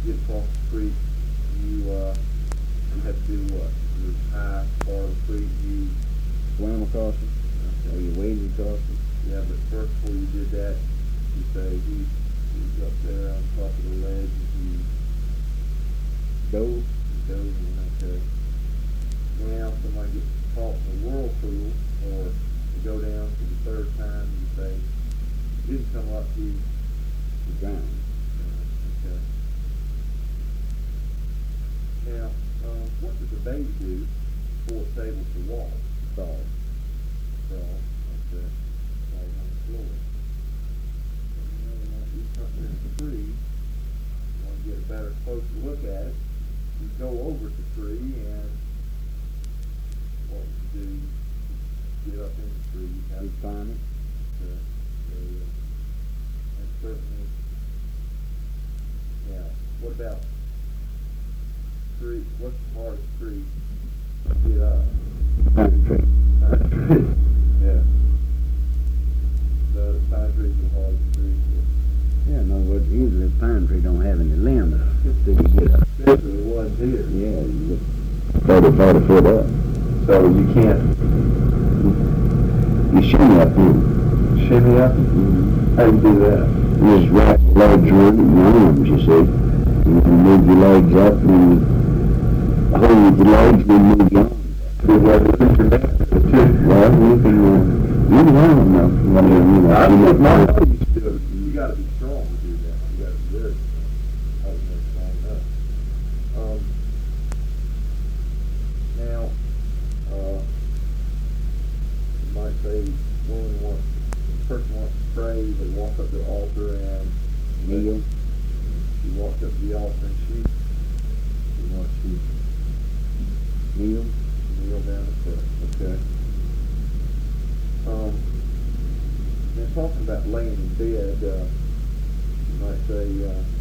get across the creek, you had to do what? The high part of the creek, you Swam across it, or you waded across it. yeah, but first before you did that, you say he's up there on top of the ledge and Dove. he goes in, okay. Now somebody gets caught in a whirlpool, or you go down for the third time, you say, didn't come up, he Drowned. okay. Now, what does the baby do before it's able to walk? Crawl. Crawl, okay. Crawl on the floor. And then once you come in the tree, you want to get a better, closer look at it, you go over to the tree, and what would you do? Get up in the tree, you have You climb it. to, and certainly, yeah, what about tree, what's the hardest tree to get up? Pine tree. Pine tree. Yeah. The pine trees are the hardest trees. Yeah, in other words, usually a pine tree don't have any limbs till you get up. Especially the ones here. Yeah, you get 30 foot up. So you can't You shimmy up here. shimmy up? How do you do that? You just wrap your legs around it, your arms, you see. You can move your legs up and you hold your legs and move your arms. Do what? Lose your neck too. Well, you can learn enough. I You think my know, mother used to do it. You got to be strong to do that. You got to be very strong. I was never strong enough. Now, you might say, the person wants to pray, they walk up to the altar and kneel. she walks up to the altar and she wants to Kneel. kneel down and pray. Okay. Now talking about laying in bed, you might say,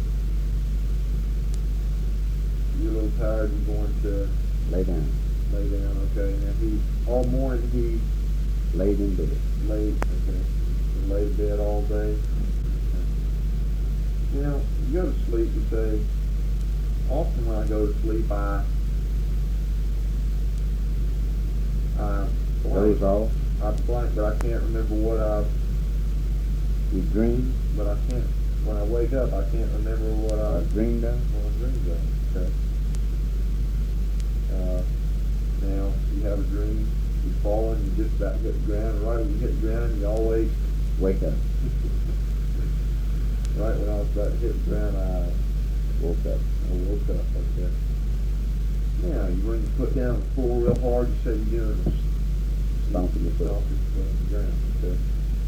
you're a little tired, you're going to Lay down. lay down, okay. Now all morning he Laid in bed. laid, okay. He laid in bed all day. Okay. Now, you go to sleep, you say, often when I go to sleep, I Goes off. I blank, but I can't remember what You dream. but I can't, when I wake up, I can't remember what I Dreamed of. dreamed of. Okay. Now, you have a dream, you're falling, you just about hit the ground, and right when you hit the ground, you always, Wake up. right when I was about to hit the ground, I Woke up. woke up, okay. Now, you bring your foot down on the floor real hard, you say you're doing a Stomping your foot. stomping your foot on the ground, okay.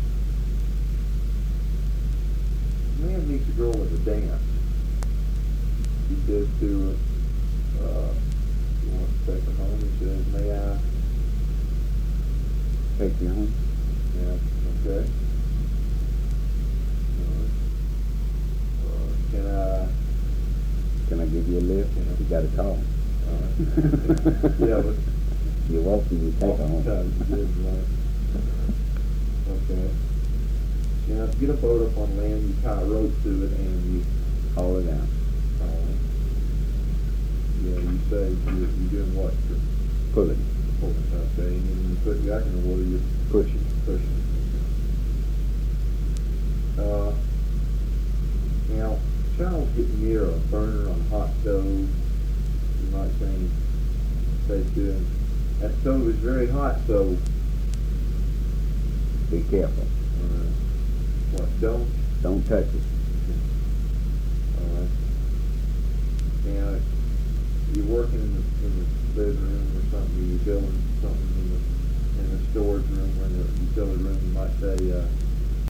Man meets a girl at a dance. He says to her, you want to take her home? He says, may I? Take you home. Yeah, okay. Can I give you a lift? You got a car. Yeah, but You're walking, you take her home. oftentimes you did, right? Okay. Now, to get a boat up on land, you tie a rope to it and you Haul it out. yeah, you say you're doing what? Pull it. Okay, and then you put it back in the water, you're Push it. pushing. Now, child's getting near a burner on a hot stove. You might say to them, that stove is very hot, so Be careful. what? Don't touch it. Now, you're working in the living room or something, you're building something in the storage room or in the utility room, you might say,